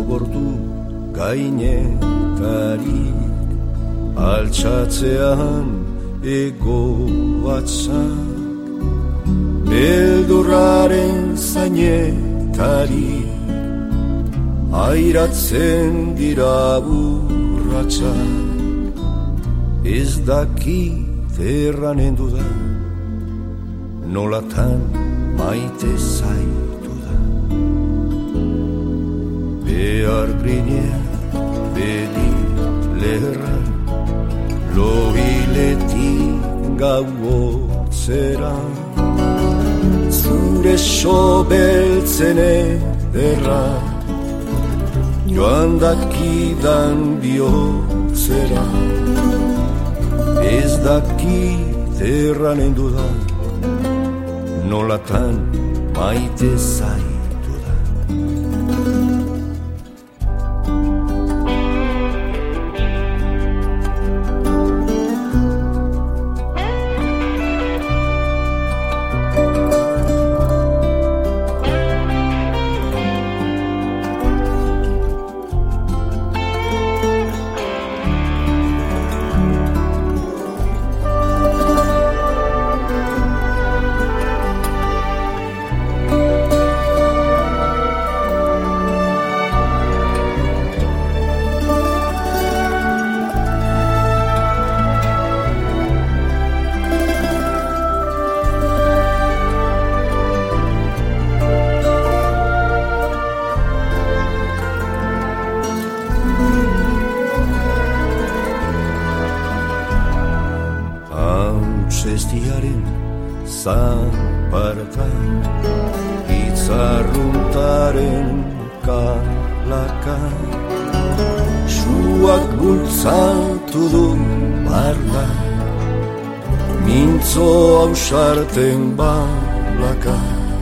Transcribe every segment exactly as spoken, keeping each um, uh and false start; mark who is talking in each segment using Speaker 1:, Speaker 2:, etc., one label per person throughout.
Speaker 1: bordu gainetarik altxatzean egoatzak beldurraren zainetari airatzen dira burratxak ez dakit erranen dudan nolatan maite zaitu da behar grinean bedi leherra lobiletik gauotzera zure sobeltzen ederra joan dakidan bihotzera ez dakit erranen dudan nolatan maite zaitu da Zestiaren zanparta Itzarruntaren kalaka Suak bultzatu du barda Mintzo ausarten balaka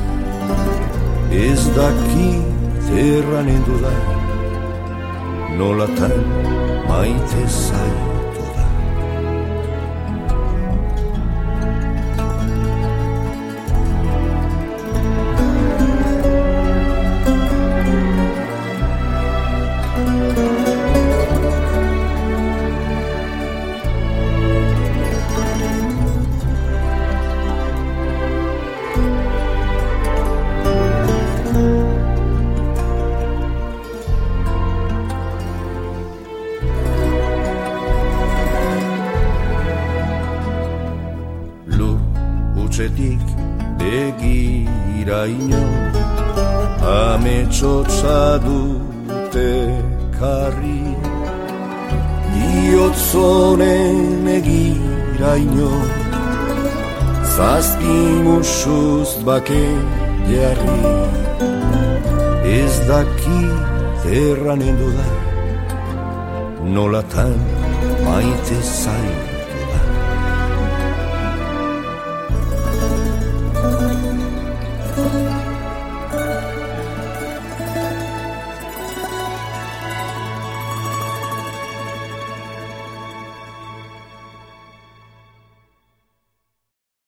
Speaker 1: Ez dakit erranen dudan Nolatan maite zaitu Utsetik begiraino ametsotza dute karri Biotzonen egiraino zazpi musuz bake jarri Ez dakit erranen dudan nolatan maite zain